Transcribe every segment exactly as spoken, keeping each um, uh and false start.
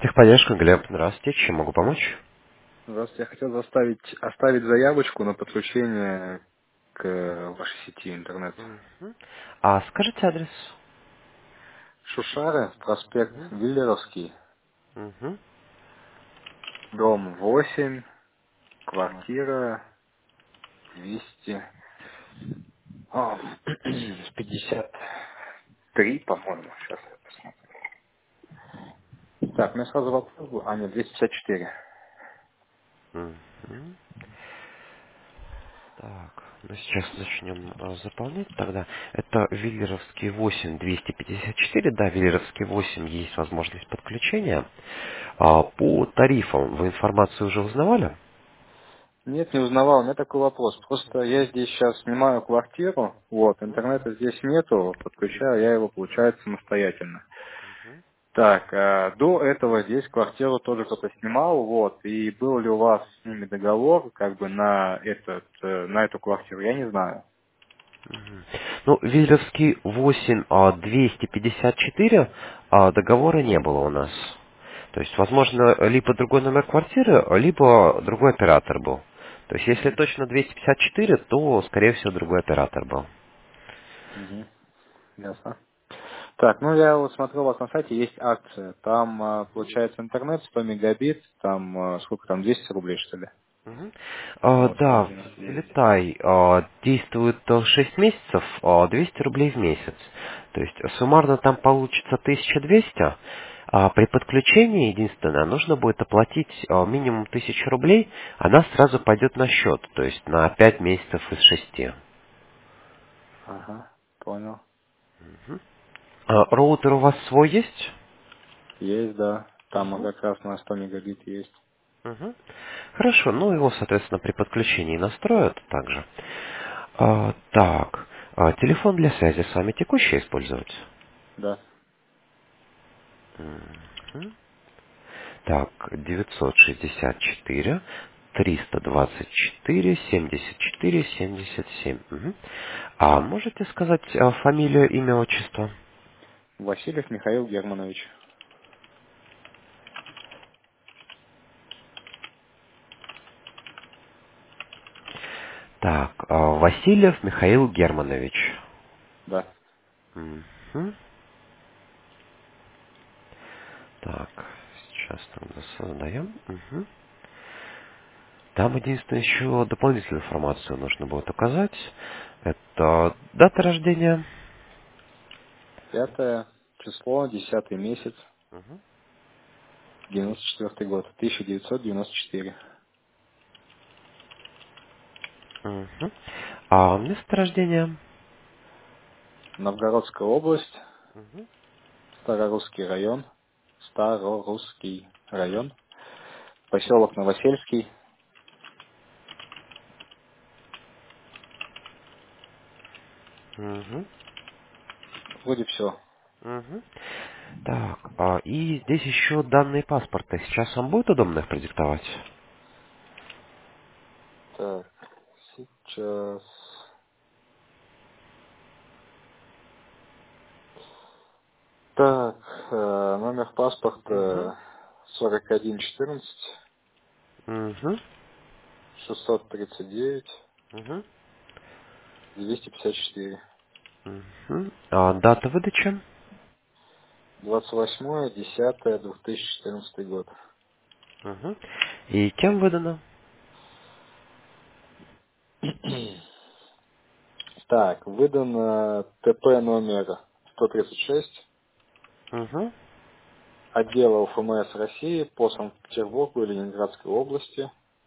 Техподдержка, Глеб, здравствуйте, чем могу помочь? Здравствуйте, я хотел заставить, оставить заявочку на подключение к вашей сети интернет. Мгм. А скажите адрес? Шушары, проспект Мгм. Виллеровский, Мгм. дом восемь, квартира двести а, пятьдесят три, по-моему, сейчас я посмотрю. Так, у меня сразу вопрос был, а нет, двести пятьдесят четыре. Мгм. Так, ну сейчас начнем а, заполнять тогда. Это Виллеровский восемь двести пятьдесят четыре, да, Виллеровский восемь есть возможность подключения. А, по тарифам вы информацию уже узнавали? Нет, не узнавал, у меня такой вопрос. Просто я здесь сейчас снимаю квартиру, вот, интернета здесь нету, подключаю я его, получается, самостоятельно. Так, а, до этого здесь квартиру тоже кто-то снимал, вот, и был ли у вас с ними договор, как бы, на этот, э, на эту квартиру, я не знаю. Ну, Виллеровский восемь а, двести пятьдесят четыре а, договора не было у нас. То есть, возможно, либо другой номер квартиры, либо другой оператор был. То есть, если Мгм. точно двести пятьдесят четыре, то, скорее всего, другой оператор был. Мгм. Ясно. Так, ну я вот смотрел у вас на сайте, есть акция, там, а, получается, интернет сто мегабит, там, а, сколько там, двести рублей, что ли? Мгм. А, Вот, сто да, девяносто девять. Влетай а, действует а, шесть месяцев, а, двести рублей в месяц. То есть суммарно там получится тысяча двести. А при подключении, единственное, нужно будет оплатить а, минимум тысячу рублей, она сразу пойдет на счет, то есть на пять месяцев из шести. Ага, понял. А, роутер у вас свой есть? Есть, да, там Мгм. как раз на сто мегабит есть. Мгм. Хорошо, ну его, соответственно, при подключении настроят также. А, так, а, телефон для связи с вами текущий использовать? Да, Мгм. Так, девятьсот шестьдесят четыре триста двадцать четыре семьдесят четыре семьдесят семь. Мгм. А можете сказать а, фамилию, имя, отчество? Васильев Михаил Германович. Так, а, Васильев Михаил Германович. Да. Мгм. Так, сейчас тогда создаем. Мгм. Там единственное еще дополнительную информацию нужно будет указать. Это дата рождения. Пятое число, десятый месяц, Мгм. девяносто четвертый год, тысяча девятьсот девяносто четыре. Мгм. А место рождения? Новгородская область, Мгм. Старорусский район, Старорусский район, поселок Новосельский. Мгм. Вроде все. Мгм. Так, а, и здесь еще данные паспорта. Сейчас вам будет удобно их продиктовать? Так, сейчас. Так, э, номер Угу. паспорта сорок один четырнадцать Угу. шестьсот тридцать девять Угу. двести пятьдесят четыре. Угу. А дата выдачи? Двадцать восьмое десятое две тысячи четырнадцатый год. Угу. И кем выдано? Так, выдан э, ТП номер сто тридцать шесть Угу. отдела УФМС России по Санкт-Петербургу и Ленинградской области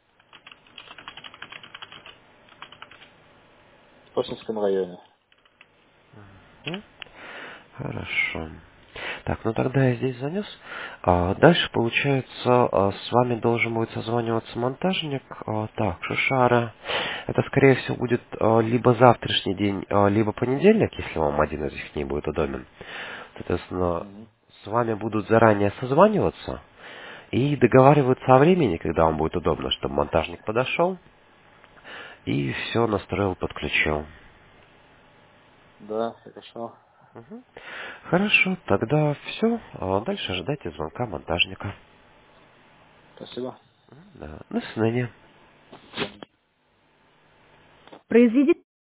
в Соснском районе. Мгм. Хорошо. Так, ну тогда я здесь занес. А, дальше, получается, а, с вами должен будет созваниваться монтажник. А, так, Шушара. Это, скорее всего, будет а, либо завтрашний день, а, либо понедельник, если вам один из них не будет удобен. Соответственно, Мгм. с вами будут заранее созваниваться и договариваться о времени, когда вам будет удобно, чтобы монтажник подошел и все настроил, подключил. Да, хорошо. Мгм. Хорошо, тогда все. Дальше ожидайте звонка монтажника. Спасибо. Да. До свидания. Произведите